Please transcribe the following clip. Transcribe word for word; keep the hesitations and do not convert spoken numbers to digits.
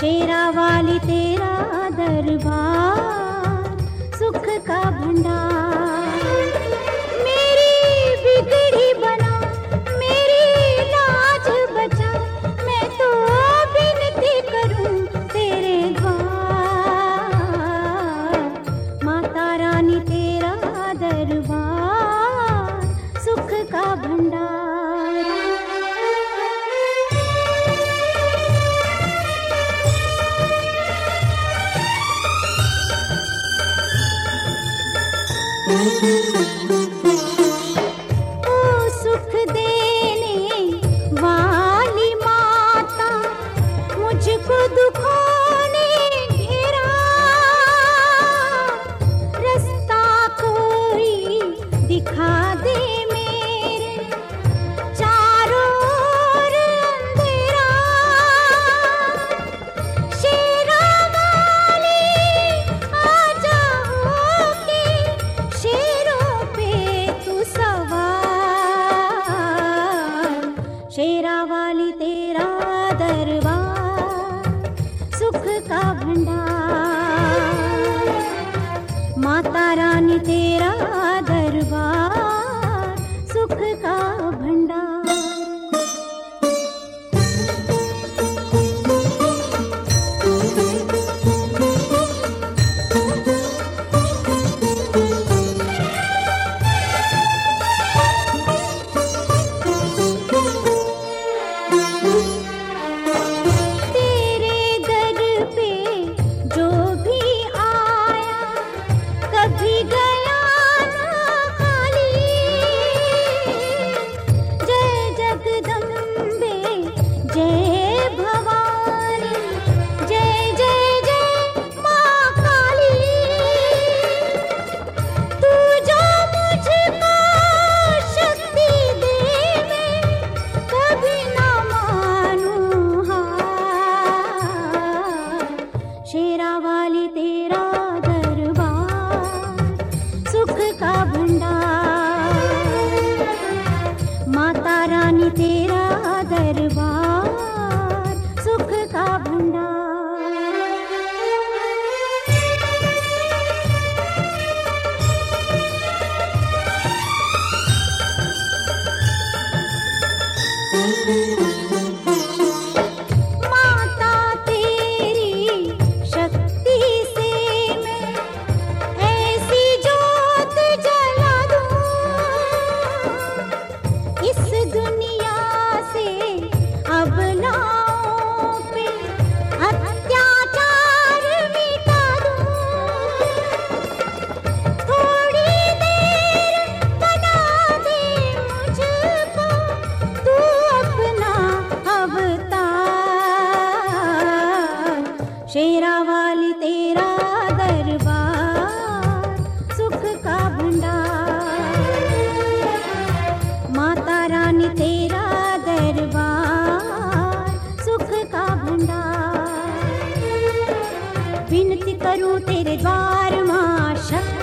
शेरा वाली तेरा दरबार, सुख का भंडार। मेरी बिगड़ी बना, मेरी लाज बचा, मैं तो विनती करूं तेरे द्वार। माता रानी तेरा दरबार, सुख का भंडार। ओ सुख देने वाली माता, मुझको दुखों ने घेरा। रास्ता कोई दिखा दे मेरे, चारों ओर अंधेरा। शेरा वाली आ जाओ के शेरों पे तू सवार। शेरा वाली तेरा दरबार, सुख का भंडार। माता रानी तेरा दरबार, सुख का भंडार। तेरे दर पे जो भी आया, कभी गया ना खाली। जय जगदम्बे जय भवानी, जय जय जय माँ काली। तू जो मुझको शक्ति दे, मैं कभी ना मानूं हार। शेरा वाली तेरा दरबार, सुख का भंडार। माता रानी तेरा दरबार, सुख का भंडार। माता तेरी शक्ति से मैं ऐसी जोत जला दूं, इस दुनिया से अबलाओं पे अत्याचार मिटा दूं। थोड़ी देर बना दे मुझको तू अपना अवतार। शेरा वाली तेरा दरबार, सुख का भंडार। माता रानी तेरा दरबार, सुख का भंडार। विनती करूं तेरे द्वार माँ शक्ति